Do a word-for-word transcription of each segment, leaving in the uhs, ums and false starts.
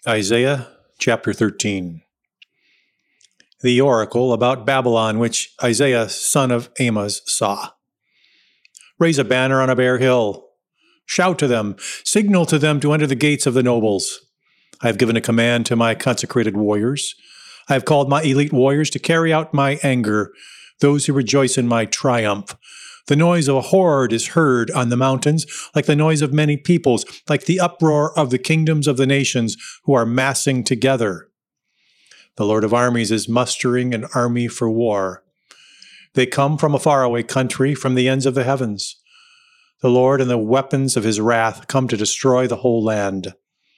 Isaiah chapter thirteen. The oracle about Babylon which Isaiah son of Amoz saw. Raise a banner on a bare hill. Shout to them, signal to them to enter the gates of the nobles. I have given a command to my consecrated warriors. I have called my elite warriors to carry out my anger, those who rejoice in my triumph. The noise of a horde is heard on the mountains, like the noise of many peoples, like the uproar of the kingdoms of the nations who are massing together. The Lord of armies is mustering an army for war. They come from a faraway country, from the ends of the heavens. The Lord and the weapons of his wrath come to destroy the whole land.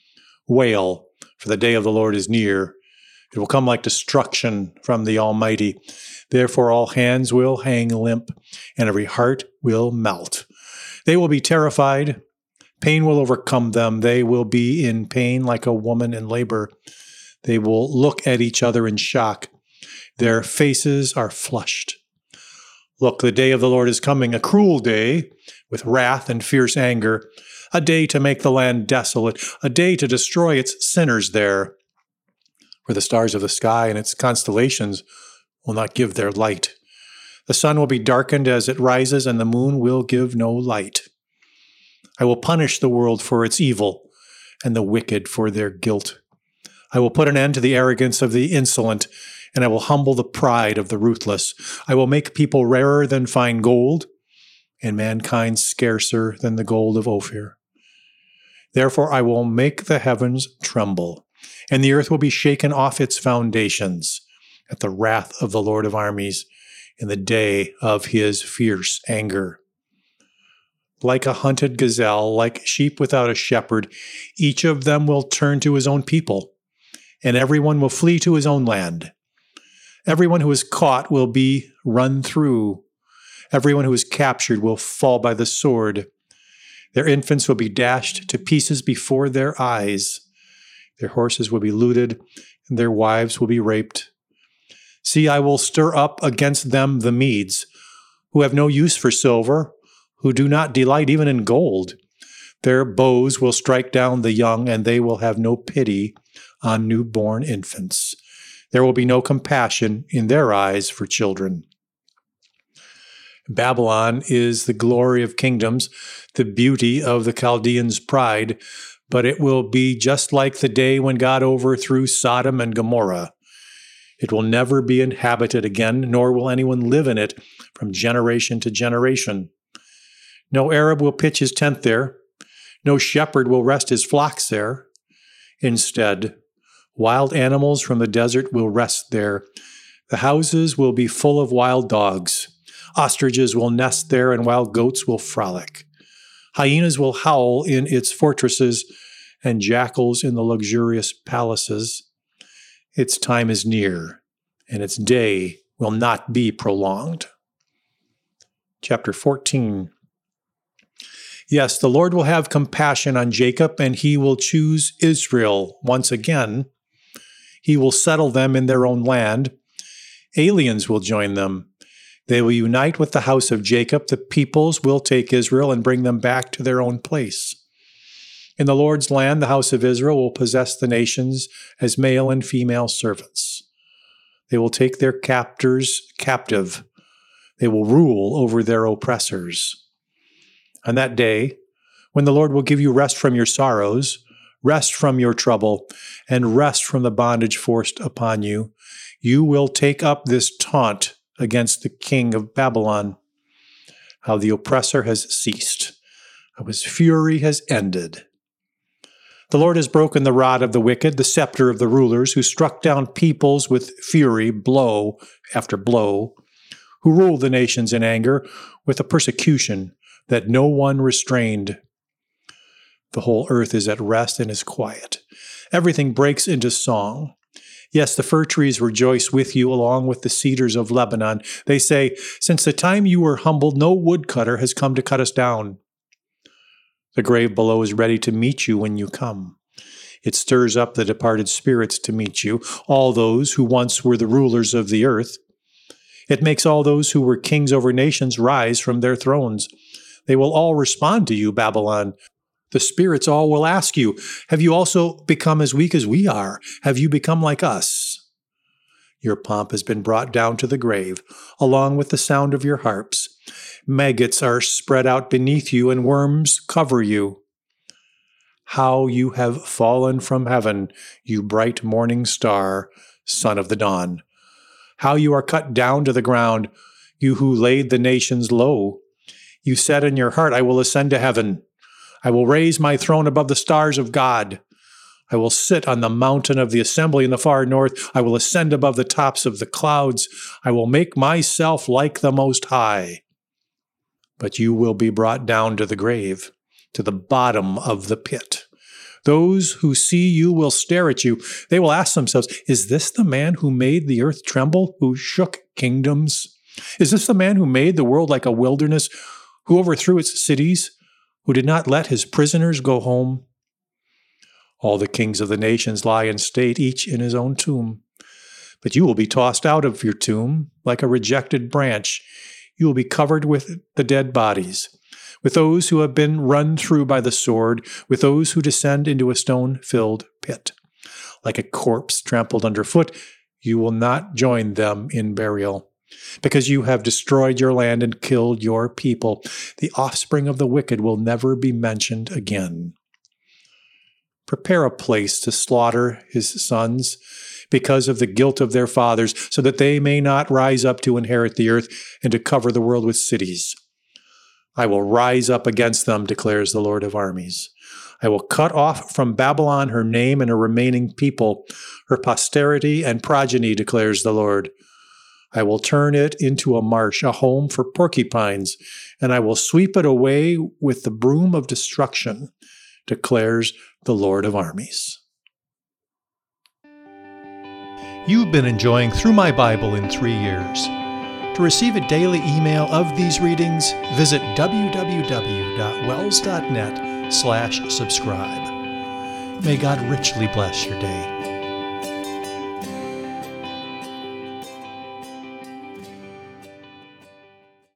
Wail, for the day of the Lord is near. It will come like destruction from the Almighty. Therefore all hands will hang limp, and every heart will melt. They will be terrified. Pain will overcome them. They will be in pain like a woman in labor. They will look at each other in shock. Their faces are flushed. Look, the day of the Lord is coming, a cruel day, with wrath and fierce anger, a day to make the land desolate, a day to destroy its sinners there. For the stars of the sky and its constellations will not give their light. The sun will be darkened as it rises, and the moon will give no light. I will punish the world for its evil, and the wicked for their guilt. I will put an end to the arrogance of the insolent, and I will humble the pride of the ruthless. I will make people rarer than fine gold, and mankind scarcer than the gold of Ophir. Therefore I will make the heavens tremble, and the earth will be shaken off its foundations at the wrath of the Lord of armies in the day of his fierce anger. Like a hunted gazelle, like sheep without a shepherd, each of them will turn to his own people, and everyone will flee to his own land. Everyone who is caught will be run through. Everyone who is captured will fall by the sword. Their infants will be dashed to pieces before their eyes. Their horses will be looted, and their wives will be raped. See, I will stir up against them the Medes, who have no use for silver, who do not delight even in gold. Their bows will strike down the young, and they will have no pity on newborn infants. There will be no compassion in their eyes for children. Babylon is the glory of kingdoms, the beauty of the Chaldeans' pride, but it will be just like the day when God overthrew Sodom and Gomorrah. It will never be inhabited again, nor will anyone live in it from generation to generation. No Arab will pitch his tent there. No shepherd will rest his flocks there. Instead, wild animals from the desert will rest there. The houses will be full of wild dogs. Ostriches will nest there, and wild goats will frolic. Hyenas will howl in its fortresses, and jackals in the luxurious palaces. Its time is near, and its day will not be prolonged. Chapter fourteen. Yes, the Lord will have compassion on Jacob, and he will choose Israel once again. He will settle them in their own land. Aliens will join them. They will unite with the house of Jacob. The peoples will take Israel and bring them back to their own place. In the Lord's land, the house of Israel will possess the nations as male and female servants. They will take their captors captive. They will rule over their oppressors. On that day, when the Lord will give you rest from your sorrows, rest from your trouble, and rest from the bondage forced upon you, you will take up this taunt against the king of Babylon, how the oppressor has ceased, how his fury has ended. The Lord has broken the rod of the wicked, the scepter of the rulers, who struck down peoples with fury, blow after blow, who ruled the nations in anger with a persecution that no one restrained. The whole earth is at rest and is quiet. Everything breaks into song. Yes, the fir trees rejoice with you along with the cedars of Lebanon. They say, since the time you were humbled, no woodcutter has come to cut us down. The grave below is ready to meet you when you come. It stirs up the departed spirits to meet you, all those who once were the rulers of the earth. It makes all those who were kings over nations rise from their thrones. They will all respond to you, Babylon. The spirits all will ask you, have you also become as weak as we are? Have you become like us? Your pomp has been brought down to the grave, along with the sound of your harps. Maggots are spread out beneath you, and worms cover you. How you have fallen from heaven, you bright morning star, son of the dawn. How you are cut down to the ground, you who laid the nations low. You said in your heart, I will ascend to heaven. I will raise my throne above the stars of God. I will sit on the mountain of the assembly in the far north. I will ascend above the tops of the clouds. I will make myself like the Most High. But you will be brought down to the grave, to the bottom of the pit. Those who see you will stare at you. They will ask themselves, is this the man who made the earth tremble, who shook kingdoms? Is this the man who made the world like a wilderness, who overthrew its cities, who did not let his prisoners go home? All the kings of the nations lie in state, each in his own tomb. But you will be tossed out of your tomb like a rejected branch. You will be covered with the dead bodies, with those who have been run through by the sword, with those who descend into a stone-filled pit. Like a corpse trampled underfoot, you will not join them in burial. Because you have destroyed your land and killed your people, the offspring of the wicked will never be mentioned again. Prepare a place to slaughter his sons because of the guilt of their fathers, so that they may not rise up to inherit the earth and to cover the world with cities. I will rise up against them, declares the Lord of armies. I will cut off from Babylon her name and her remaining people, her posterity and progeny, declares the Lord. I will turn it into a marsh, a home for porcupines, and I will sweep it away with the broom of destruction, declares the Lord of armies. You've been enjoying Through My Bible in Three Years. To receive a daily email of these readings, visit w w w dot wells dot net slash subscribe. May God richly bless your day.